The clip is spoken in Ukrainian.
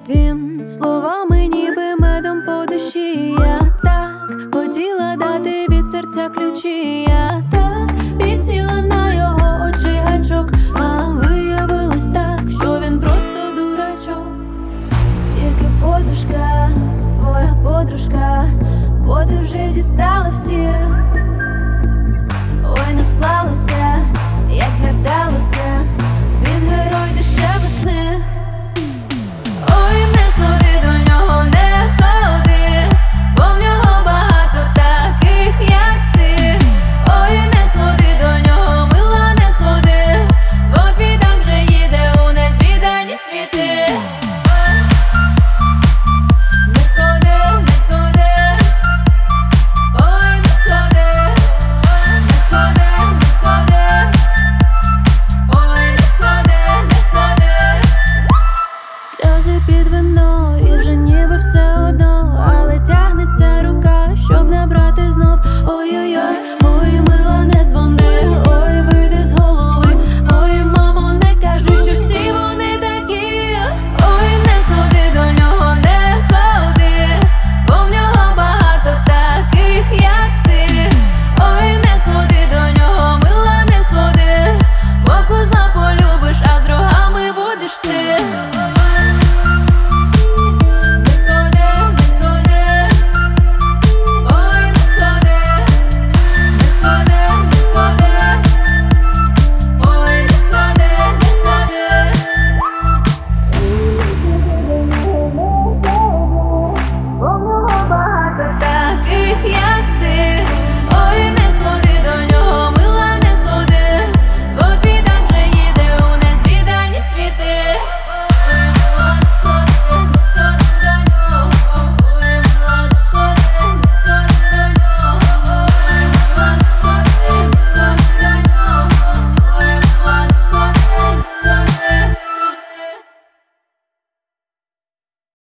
Він словами ніби медом по душі. Я так хотіла дати від серця ключі. Я так підсіла на його очі гачок, а виявилось так, що він просто дурачок. Тільки подушка, твоя подружка, бо ти вже дістала всіх.